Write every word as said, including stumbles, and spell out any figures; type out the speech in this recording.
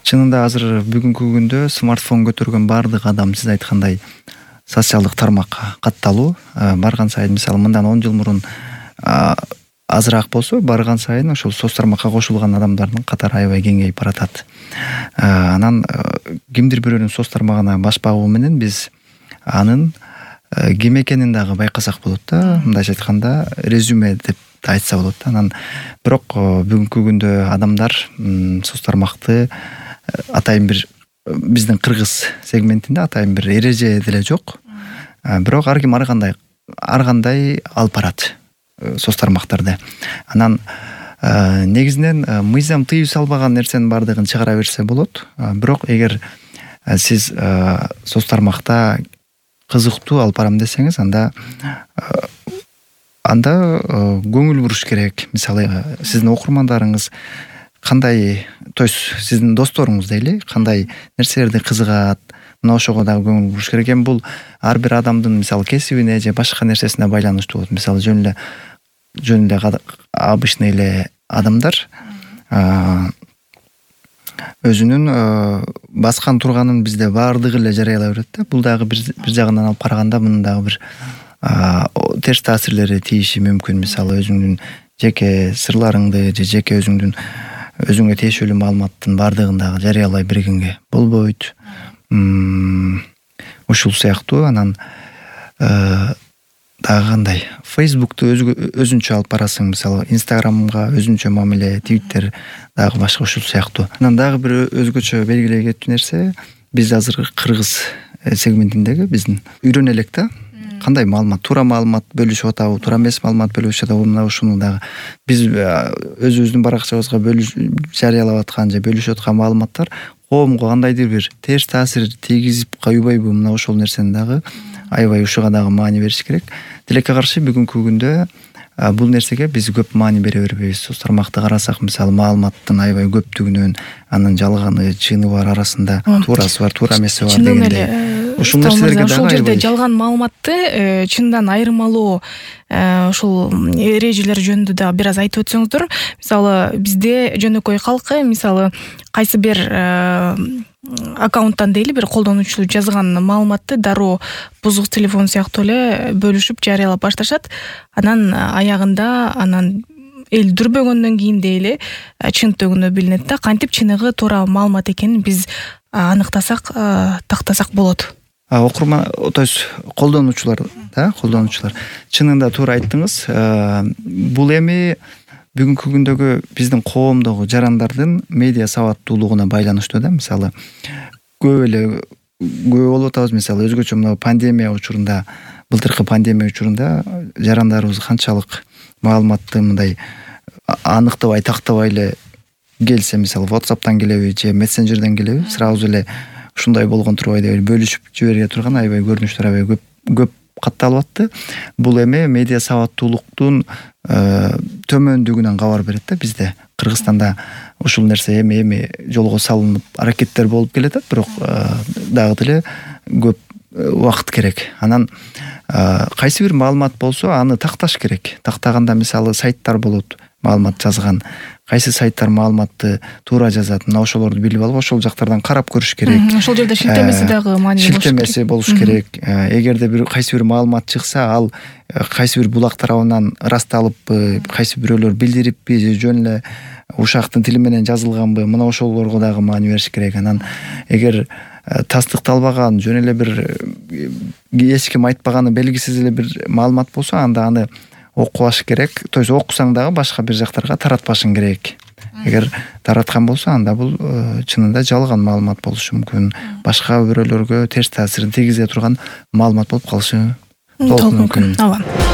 Чынында азыр бүгүнкү күндө смартфон көтөргөн баардык адам сиз айткандай социалдык тармакка катталуу. Барган сайын мисалы мындан он жыл мурун азыраак болсо, барган сайын ошол соц тармакка кошулган адамдардын катары аябай кеңейип баратат. Анан кимдир бирөөнүн соц тармагына баш багуу менен биз анын ким экенин дагы байкасак болот да. Мындайча айтканда резюме деп айтса болот да. Анан бирок бүгүнкү күндө адамдар соц тармакты атайын бир биздин кыргыз сегментинде атайын бир эреже деле жок. Бирок ар ким ар кандай ар кандай алып барат соц тармактарды. Анан негизинен мыйзам тыюу салбаган нерсенин баардыгын чыгара берсе болот. Бирок эгер сиз соц тармакта кызыктуу алып барам десеңиз, анда анда көңүл буруш керек. Мисалы сиздин окурмандарыңыз кандай, то есть сиздин досторуңуз дейли, кандай нерселерди кызыгат, мына ошого дагы көңүл буруш керек. Эми бул ар бир адамдын мисалы кесибине же башка нерсесине байланыштуу болот. Мисалы жөн эле жөн эле обычный эле адамдар өзүнүн баскан турганын бизде баардыгы эле жарыялай берет да. Бул дагы бир жагынан алып караганда мунун дагы бир терс таасирлери тийиши мүмкүн. Мисалы өзүңдүн жеке сырларыңды же жеке өзүңдүн өзүңө тиешелүү маалыматтын баардыгын дагы жарыялай бергенге болбойт. Ушул сыяктуу. Анан дагы кандай, Facebook'ту өзүнчө алып барасың, мисалы Instagram'га өзүнчө мамиле, Twitter дагы башка ушул сыяктуу. Анан дагы бир өзгөчө белгилей кетчү нерсе, биз азыр кыргыз сегментиндеги биздин үйрөнө элек да. Кандай маалымат, туура маалымат бөлүшүп атабы, туура эмес маалымат бөлүшүп атабы, мына ушуну дагы биз өзүбүздүн баракчабызга жарыялап аткан же бөлүшүп аткан маалыматтар коомго кандайдыр бир терс таасир тийгизип койбойбу, мына ошол нерсени дагы аябай ушуга дагы маани бериш керек. Тилекке каршы бүгүнкү күндө бул нерсеге биз көп маани бере бербейбиз. Соц тармакты карасак, мисалы маалыматтын аябай көптүгүнөн анын жалганы, чыны бар арасында, туурасы бар, туура эмеси бар дегендей. Ушул нерселерге дагы ушул жерде жалган маалыматты чындан айырмалоо ушул эрежелер жөнүндө да бир аз айтып өтсөңүздөр. Мисалы бизде жөнөкөй калкы, мисалы кайсы бир аккаунттан дейли бир колдонуучу жазган маалыматты дароо бузук телефон сыяктуу эле бөлүшүп жарыялап башташат. Анан аягында анан эл дүрбөгөндөн кийин дейли чынтыгүнө билинет да. Кантип чыныгы туура маалымат экенин биз аныктасак, тактасак болот. Окурман, то есть колдонуучулар да, колдонуучулар. Чынында туура айттыңыз. Бул эми бүгүнкү күндөгү биздин коомдогу жарандардын медиа сабаттуулугуна байланыштуу да. Мисалы көп эле көп болуп атабыз. Мисалы өзгөчө мына пандемия учурунда, былтыркы пандемия учурунда жарандарыбыз канчалык маалыматты мындай аныктабай, тактабай эле келсе, мисалы WhatsApp'тан келеби же мессенджерден келеби, сразу эле ушундай болгон турбайбы деп бөлүшүп жибере турган аябай көрүнүштөр аябай көп көп катталып атты. Бул эми медиа сабаттуулуктун төмөндүгүнөн кабар берет да. Бизде Кыргызстанда ушул нерсе эми эми жолго салынып аракеттер болуп келатат, бирок дагы деле көп убакыт керек. Анан кайсы бир маалымат болсо аны такташ керек. Тактаганда мисалы сайттар болот, маалымат жазган. Кайсы сайттар маалыматты туура жазат, мына ошолорду билип алып, ошол жактардан карап көрүш керек. Ошол жерде шилтемеси дагы маани болуш керек. Шилтемеси болуш керек. Эгерде бир кайсы бир маалымат чыкса, ал кайсы бир булак тарабынан ырасталыппы, кайсы бирөөлөр билдириппи, же жөн эле ушактын тили менен жазылганбы, мына ошолорго дагы маани бериш керек. Анан эгер тастыкталбаган, жөн эле бир эч ким айтпаганы белгисиз эле бир маалымат болсо, анда аны окубаш керек. То есть окусаң дагы башка бир жактарга таратпашың керек. Эгер тараткан болсо, анда бул чынында жалган маалымат болушу мүмкүн. Башка бирөөлөргө терс таасирин тийгизе турган маалымат болуп калышы толук мүмкүн. Ооба.